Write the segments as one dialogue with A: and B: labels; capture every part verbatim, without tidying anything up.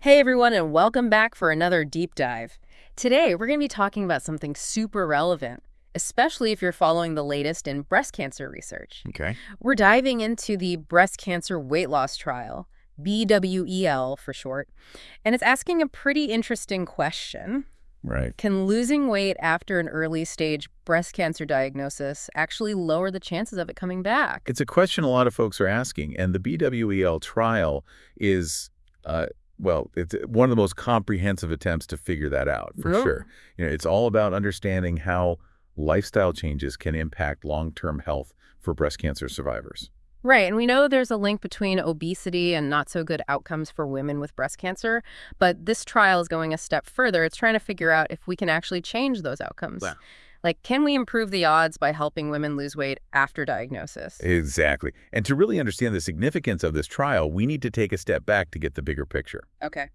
A: Hey everyone, and welcome back for another deep dive. Today, we're going to be talking about something super relevant, especially if you're following the latest in breast cancer research.
B: Okay.
A: We're diving into the breast cancer weight loss trial, B W E L for short, and it's asking a pretty interesting question.
B: Right.
A: Can losing weight after an early stage breast cancer diagnosis actually lower the chances of it coming back?
B: It's a question a lot of folks are asking, and the B W E L trial is, uh, well, it's one of the most comprehensive attempts to figure that out, for
A: Yep.
B: sure. You know, it's all about understanding how lifestyle changes can impact long-term health for breast cancer survivors.
A: Right, and we know there's a link between obesity and not so good outcomes for women with breast cancer, but this trial is going a step further. It's trying to figure out if we can actually change those outcomes.
B: Wow.
A: Like, can we improve the odds by helping women lose weight after diagnosis?
B: Exactly. And to really understand the significance of this trial, we need to take a step back to get the bigger picture.
A: Okay.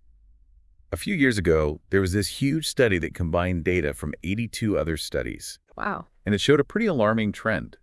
B: A few years ago, there was this huge study that combined data from eighty-two other studies,
A: Wow.
B: and it showed a pretty alarming trend.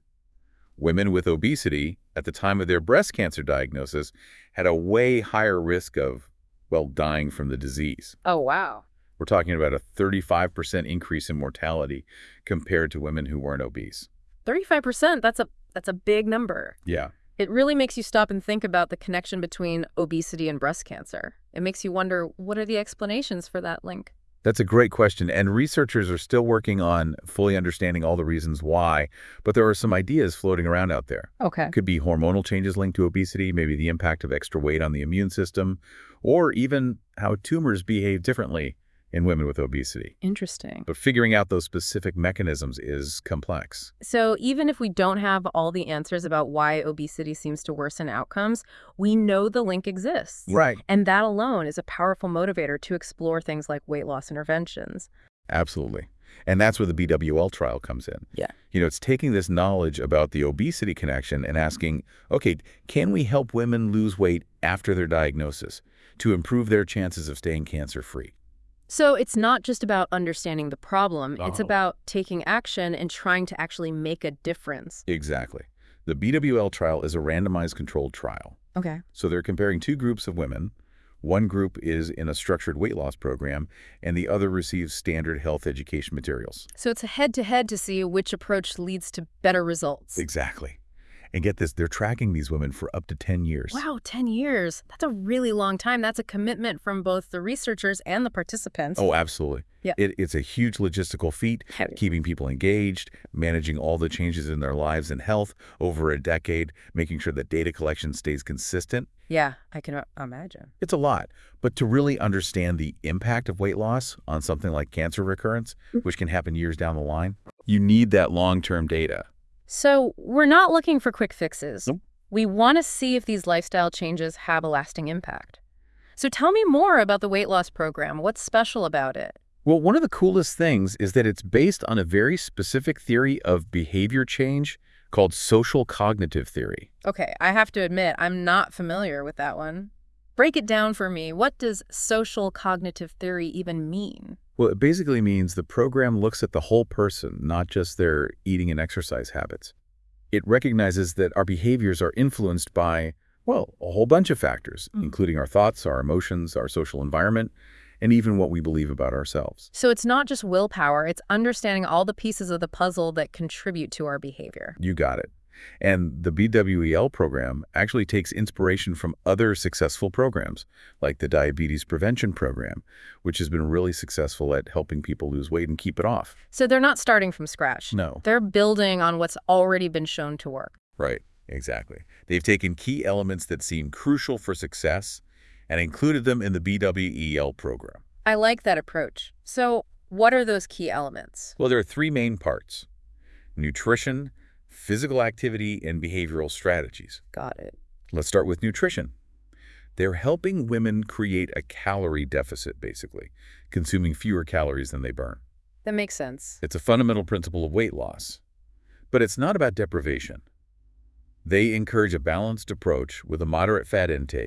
B: Women with obesity at the time of their breast cancer diagnosis had a way higher risk of, well, dying from the disease.
A: Oh, wow.
B: We're talking about a thirty-five percent increase in mortality compared to women who weren't obese.
A: thirty-five percent, that's a that's a big number.
B: Yeah,
A: It really makes you stop and think about the connection between obesity and breast cancer. It makes you wonder, what are the explanations for that link?
B: that's a great question, and researchers are still working on fully understanding all the reasons why, but there are some ideas floating around out there.
A: Okay.
B: Could be hormonal changes linked to obesity, maybe the impact of extra weight on the immune system, or even how tumors behave differently in women with obesity.
A: Interesting.
B: But figuring out those specific mechanisms is complex.
A: So even if we don't have all the answers about why obesity seems to worsen outcomes, we know the link exists.
B: Right.
A: And that alone is a powerful motivator to explore things like weight loss interventions.
B: Absolutely. And that's where the B W L trial comes in.
A: Yeah.
B: You know, it's taking this knowledge about the obesity connection and asking, okay, can we help women lose weight after their diagnosis to improve their chances of staying cancer-free?
A: So it's not just about understanding the problem, it's
B: Oh.
A: about taking action and trying to actually make a difference.
B: Exactly. The B W L trial is a randomized controlled trial.
A: Okay.
B: So they're comparing two groups of women. One group is in a structured weight loss program, and the other receives standard health education materials.
A: So it's a head-to-head to see which approach leads to better results.
B: Exactly. And get this, they're tracking these women for up to ten years.
A: Wow, ten years. That's a really long time. That's a commitment from both the researchers and the participants.
B: Oh, absolutely.
A: Yeah.
B: It, it's a huge logistical feat,
A: Heavy.
B: keeping people engaged, managing all the changes in their lives and health over a decade, making sure that data collection stays consistent.
A: Yeah, I can uh, imagine.
B: It's a lot. But to really understand the impact of weight loss on something like cancer recurrence, which can happen years down the line, you need that long-term data.
A: So we're not looking for quick fixes.
B: Nope.
A: We want to see if these lifestyle changes have a lasting impact. So tell me more about the weight loss program. What's special about it?
B: Well, one of the coolest things is that it's based on a very specific theory of behavior change called social cognitive theory.
A: Okay, I have to admit, I'm not familiar with that one. Break it down for me. What does social cognitive theory even mean?
B: Well, it basically means the program looks at the whole person, not just their eating and exercise habits. It recognizes that our behaviors are influenced by, well, a whole bunch of factors,
A: Mm.
B: including our thoughts, our emotions, our social environment, and even what we believe about ourselves.
A: So it's not just willpower, it's understanding all the pieces of the puzzle that contribute to our behavior.
B: You got it. And the B W E L program actually takes inspiration from other successful programs, like the Diabetes Prevention Program, which has been really successful at helping people lose weight and keep it off.
A: So they're not starting from scratch.
B: No.
A: They're building on what's already been shown to work.
B: Right, exactly. They've taken key elements that seem crucial for success and included them in the B W E L program.
A: I like that approach. So what are those key elements?
B: Well, there are three main parts: nutrition, physical activity, and behavioral strategies.
A: Got it.
B: Let's start with nutrition. They're helping women create a calorie deficit, basically, consuming fewer calories than they burn.
A: That makes sense.
B: It's a fundamental principle of weight loss. But it's not about deprivation. They encourage a balanced approach with a moderate fat intake,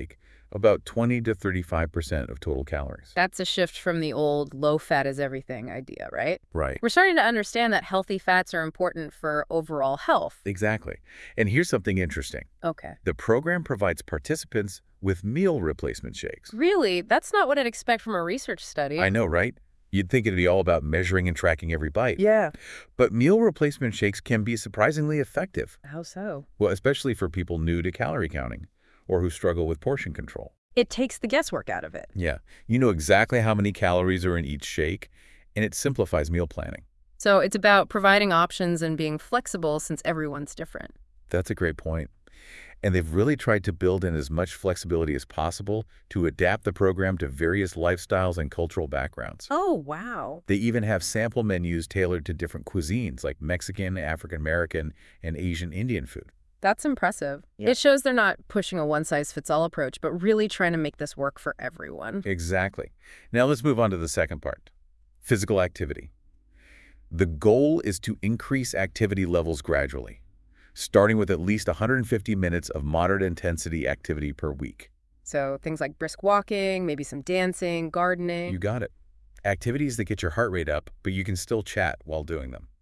B: about twenty to thirty-five percent of total calories.
A: That's a shift from the old low fat is everything idea, right?
B: Right.
A: We're starting to understand that healthy fats are important for overall health.
B: Exactly. And here's something interesting.
A: Okay.
B: The program provides participants with meal replacement shakes.
A: Really? That's not what I'd expect from a research study.
B: I know, right? You'd think it'd be all about measuring and tracking every bite.
A: Yeah.
B: But meal replacement shakes can be surprisingly effective.
A: How so?
B: Well, especially for people new to calorie counting or who struggle with portion control.
A: It takes the guesswork out of it.
B: Yeah, you know exactly how many calories are in each shake, and it simplifies meal planning.
A: So it's about providing options and being flexible since everyone's different.
B: That's a great point. And they've really tried to build in as much flexibility as possible to adapt the program to various lifestyles and cultural backgrounds.
A: Oh, wow.
B: They even have sample menus tailored to different cuisines like Mexican, African American, and Asian Indian food.
A: That's impressive.
B: Yeah.
A: It shows they're not pushing a one-size-fits-all approach, but really trying to make this work for everyone.
B: Exactly. Now let's move on to the second part, physical activity. The goal is to increase activity levels gradually, starting with at least one hundred fifty minutes of moderate intensity activity per week.
A: So things like brisk walking, maybe some dancing, gardening.
B: You got it. Activities that get your heart rate up, but you can still chat while doing them.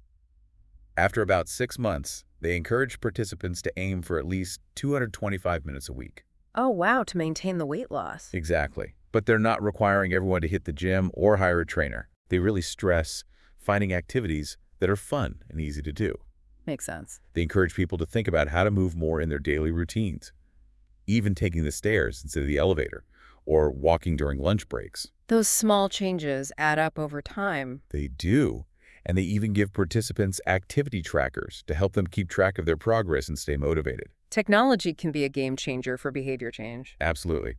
B: After about six months, they encourage participants to aim for at least two hundred twenty-five minutes a week.
A: Oh, wow, to maintain the weight loss.
B: Exactly. But they're not requiring everyone to hit the gym or hire a trainer. They really stress finding activities that are fun and easy to do.
A: Makes sense.
B: They encourage people to think about how to move more in their daily routines, even taking the stairs instead of the elevator or walking during lunch breaks.
A: Those small changes add up over time.
B: They do. And they even give participants activity trackers to help them keep track of their progress and stay motivated.
A: Technology can be a game changer for behavior change.
B: Absolutely.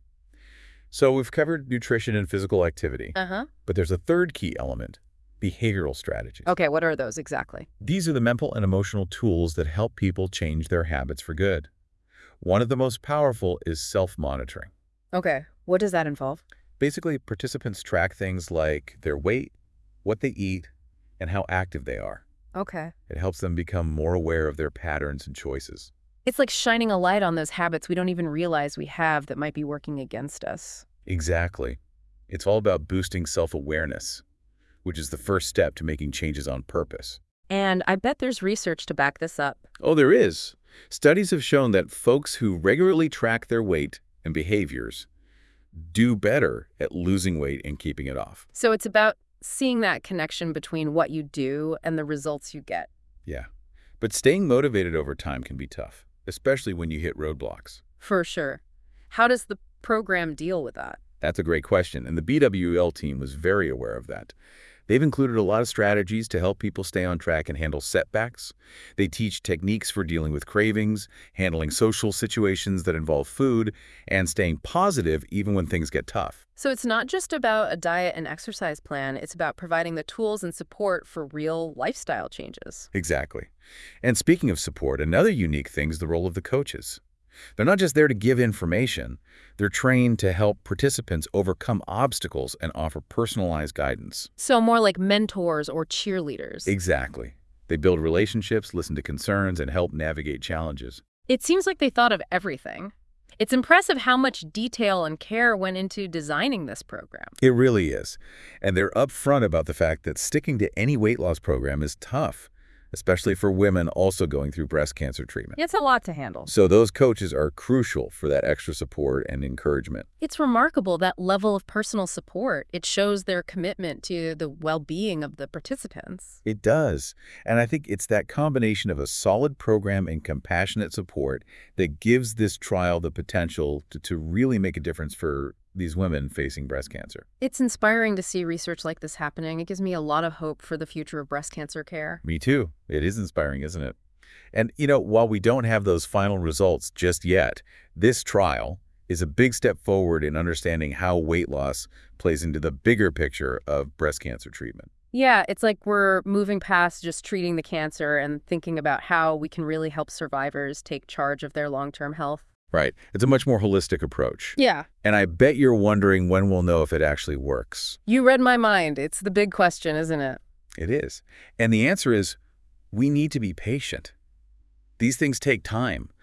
B: So we've covered nutrition and physical activity,
A: Uh-huh.
B: but there's a third key element, behavioral strategies.
A: Okay, what are those exactly?
B: These are the mental and emotional tools that help people change their habits for good. One of the most powerful is self-monitoring.
A: Okay, what does that involve?
B: Basically, participants track things like their weight, what they eat, and how active they are.
A: Okay.
B: It helps them become more aware of their patterns and choices.
A: It's like shining a light on those habits we don't even realize we have that might be working against us.
B: Exactly. It's all about boosting self-awareness, which is the first step to making changes on purpose.
A: And I bet there's research to back this up.
B: Oh, there is. Studies have shown that folks who regularly track their weight and behaviors do better at losing weight and keeping it off.
A: So it's about seeing that connection between what you do and the results you get.
B: Yeah. But staying motivated over time can be tough, especially when you hit roadblocks.
A: For sure. How does the program deal with that?
B: That's a great question, and the B W L team was very aware of that. They've included a lot of strategies to help people stay on track and handle setbacks. They teach techniques for dealing with cravings, handling social situations that involve food, and staying positive even when things get tough.
A: So it's not just about a diet and exercise plan, it's about providing the tools and support for real lifestyle changes.
B: Exactly. And speaking of support, another unique thing is the role of the coaches. They're not just there to give information, they're trained to help participants overcome obstacles and offer personalized guidance.
A: So more like mentors or cheerleaders.
B: Exactly. They build relationships, listen to concerns, and help navigate challenges.
A: It seems like they thought of everything. It's impressive how much detail and care went into designing this program.
B: It really is. And they're upfront about the fact that sticking to any weight loss program is tough, especially for women also going through breast cancer treatment.
A: It's a lot to handle.
B: So those coaches are crucial for that extra support and encouragement.
A: It's remarkable, that level of personal support. It shows their commitment to the well-being of the participants.
B: It does. And I think it's that combination of a solid program and compassionate support that gives this trial the potential to, to really make a difference for these women facing breast cancer.
A: It's inspiring to see research like this happening. It gives me a lot of hope for the future of breast cancer care.
B: Me too. It is inspiring, isn't it? And, you know, while we don't have those final results just yet, this trial is a big step forward in understanding how weight loss plays into the bigger picture of breast cancer treatment.
A: Yeah, it's like we're moving past just treating the cancer and thinking about how we can really help survivors take charge of their long-term health.
B: Right. It's a much more holistic approach.
A: Yeah.
B: And I bet you're wondering when we'll know if it actually works.
A: You read my mind. It's the big question, isn't it?
B: It is. And the answer is we need to be patient. These things take time.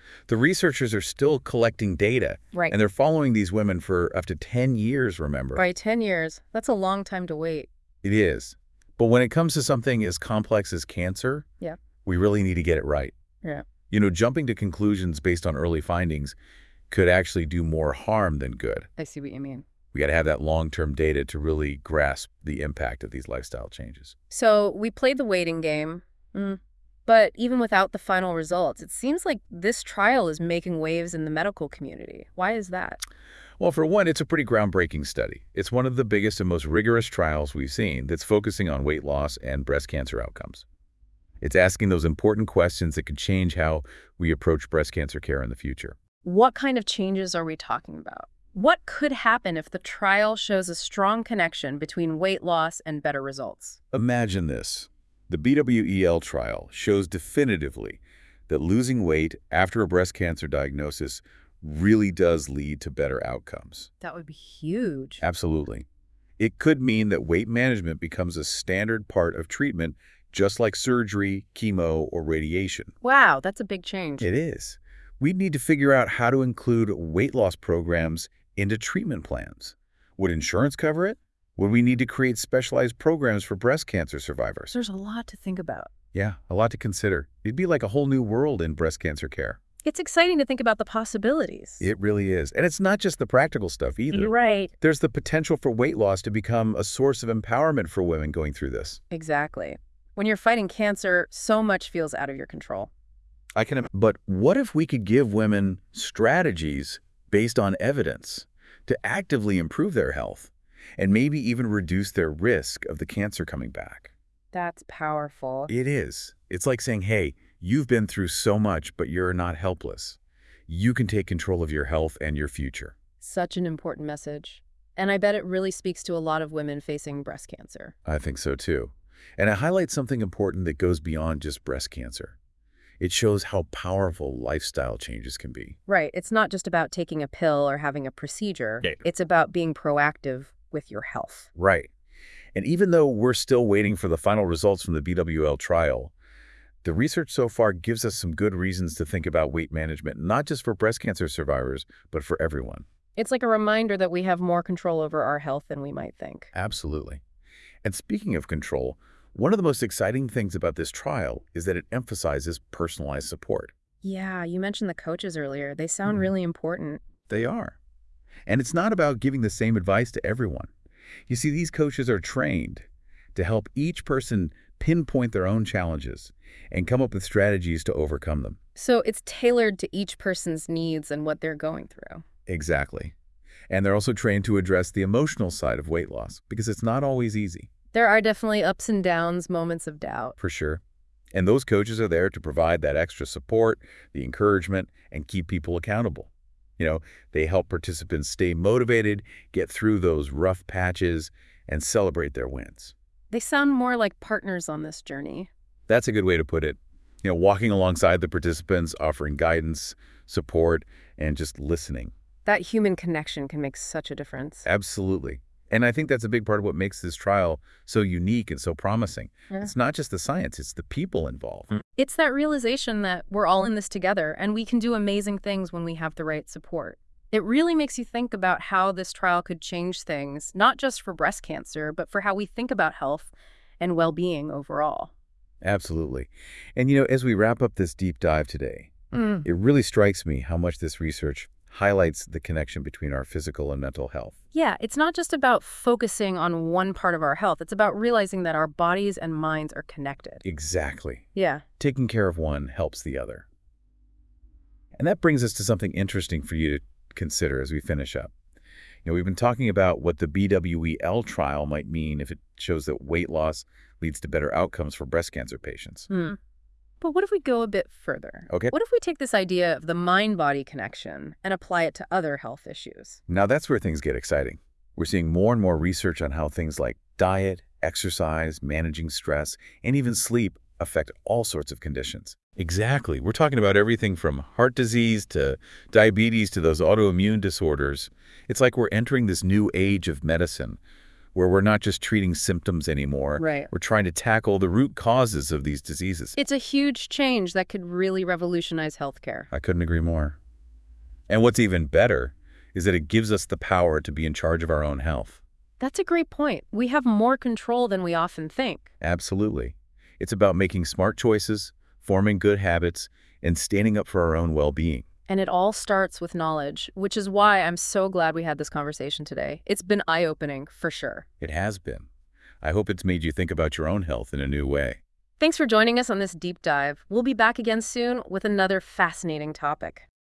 B: The researchers are still collecting data,
A: Right.
B: and they're following these women for up to ten years, remember?
A: By ten years, that's a long time to wait.
B: It is. But when it comes to something as complex as cancer,
A: Yeah.
B: we really need to get it right.
A: Yeah.
B: You know, jumping to conclusions based on early findings could actually do more harm than good.
A: I see what you mean.
B: We got to have that long-term data to really grasp the impact of these lifestyle changes.
A: So we played the waiting game, mm. but even without the final results, it seems like this trial is making waves in the medical community. Why is that?
B: Well, for one, it's a pretty groundbreaking study. It's one of the biggest and most rigorous trials we've seen that's focusing on weight loss and breast cancer outcomes. It's asking those important questions that could change how we approach breast cancer care in the future.
A: What kind of changes are we talking about? What could happen if the trial shows a strong connection between weight loss and better results?
B: Imagine this. The B W E L trial shows definitively that losing weight after a breast cancer diagnosis really does lead to better outcomes.
A: That would be huge.
B: Absolutely. It could mean that weight management becomes a standard part of treatment, just like surgery, chemo, or radiation.
A: Wow, that's a big change.
B: It is. We'd need to figure out how to include weight loss programs into treatment plans. Would insurance cover it? Would we need to create specialized programs for breast cancer survivors?
A: There's a lot to think about.
B: Yeah, a lot to consider. It'd be like a whole new world in breast cancer care.
A: It's exciting to think about the possibilities.
B: It really is. And it's not just the practical stuff either.
A: You're right.
B: There's the potential for weight loss to become a source of empowerment for women going through this.
A: Exactly. When you're fighting cancer, so much feels out of your control.
B: I can. im- But what if we could give women strategies based on evidence to actively improve their health and maybe even reduce their risk of the cancer coming back?
A: That's powerful.
B: It is. It's like saying, hey, you've been through so much, but you're not helpless. You can take control of your health and your future.
A: Such an important message. And I bet it really speaks to a lot of women facing breast cancer.
B: I think so too. And it highlights something important that goes beyond just breast cancer. It shows how powerful lifestyle changes can be.
A: Right. It's not just about taking a pill or having a procedure.
B: Yeah.
A: It's about being proactive with your health.
B: Right. And even though we're still waiting for the final results from the B W L trial, the research so far gives us some good reasons to think about weight management, not just for breast cancer survivors, but for everyone.
A: It's like a reminder that we have more control over our health than we might think.
B: Absolutely. And speaking of control, one of the most exciting things about this trial is that it emphasizes personalized support.
A: Yeah, you mentioned the coaches earlier. They sound
B: Mhm.
A: really important.
B: They are. And it's not about giving the same advice to everyone. You see, these coaches are trained to help each person pinpoint their own challenges and come up with strategies to overcome them.
A: So it's tailored to each person's needs and what they're going through.
B: Exactly. And they're also trained to address the emotional side of weight loss because it's not always easy.
A: There are definitely ups and downs, moments of doubt.
B: For sure. And those coaches are there to provide that extra support, the encouragement, and keep people accountable. You know, they help participants stay motivated, get through those rough patches, and celebrate their wins.
A: They sound more like partners on this journey.
B: That's a good way to put it. You know, walking alongside the participants, offering guidance, support, and just listening.
A: That human connection can make such a difference.
B: Absolutely. And I think that's a big part of what makes this trial so unique and so promising.
A: Yeah.
B: It's not just the science, it's the people involved.
A: It's that realization that we're all in this together and we can do amazing things when we have the right support. It really makes you think about how this trial could change things, not just for breast cancer, but for how we think about health and well-being overall.
B: Absolutely. And you know, as we wrap up this deep dive today,
A: Mm.
B: it really strikes me how much this research highlights the connection between our physical and mental health.
A: Yeah, it's not just about focusing on one part of our health. It's about realizing that our bodies and minds are connected.
B: Exactly.
A: Yeah.
B: Taking care of one helps the other. And that brings us to something interesting for you to consider as we finish up. You know, we've been talking about what the B W E L trial might mean if it shows that weight loss leads to better outcomes for breast cancer patients.
A: Hmm. But what if we go a bit further?
B: Okay.
A: What if we take this idea of the mind-body connection and apply it to other health issues?
B: Now that's where things get exciting. We're seeing more and more research on how things like diet, exercise, managing stress, and even sleep affect all sorts of conditions. Exactly. We're talking about everything from heart disease to diabetes to those autoimmune disorders. It's like we're entering this new age of medicine where we're not just treating symptoms anymore.
A: Right.
B: We're trying to tackle the root causes of these diseases.
A: It's a huge change that could really revolutionize healthcare.
B: I couldn't agree more. And what's even better is that it gives us the power to be in charge of our own health.
A: That's a great point. We have more control than we often think.
B: Absolutely. It's about making smart choices, forming good habits, and standing up for our own well-being.
A: And it all starts with knowledge, which is why I'm so glad we had this conversation today. It's been eye-opening, for sure.
B: It has been. I hope it's made you think about your own health in a new way.
A: Thanks for joining us on this deep dive. We'll be back again soon with another fascinating topic.